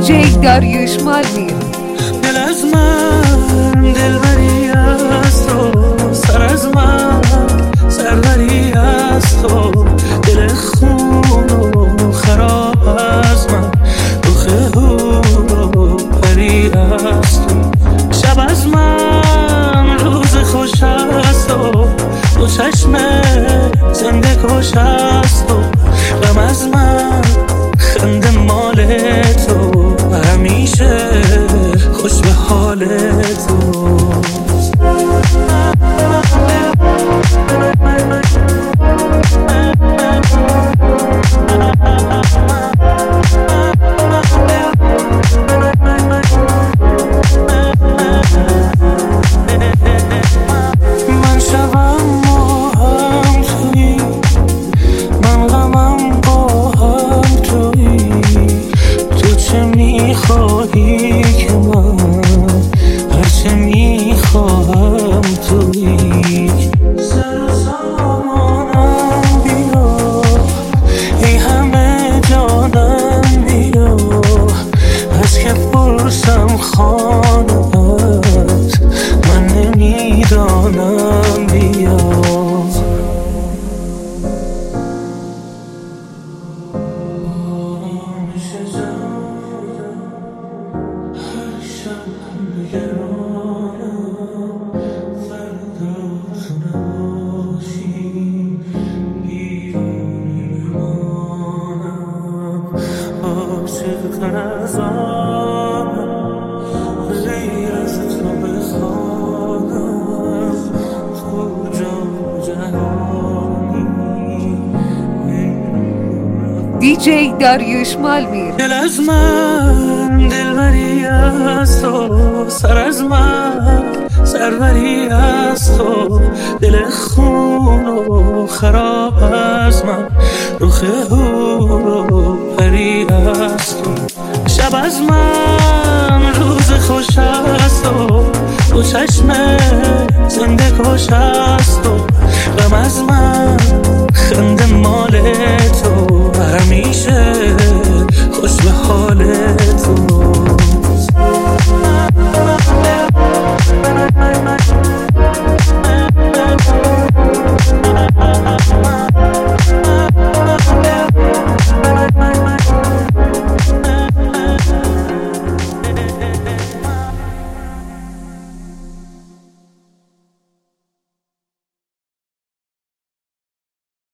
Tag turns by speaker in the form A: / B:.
A: دیجی داریوش مالمیر.
B: دل از من دلبری از تو، سر از من سروری از تو، دل خون و خراب از من، روخ هو پری از تو، شب از من روز خوش از تو، دو چشم زنده کش از تو، غم از من خنده مال تو، همیشه خوش به حال تو. من شبم با هم تویی، من غمم با هم تویی، تو چه میخواهی که من هرچه میخواهم تویی، سر و سامانم بیا، ای همه جانم بیا، از که پرسم خانه‌ات من نمیدانم بیا.
A: دیجی داریوش مالمیر.
B: دل از من دلبری از تو، سر از من سروری از تو، دل خون و خراب از من، روخ هو پری از تو، شب از من روز خوش از تو، دو چشم زنده کش از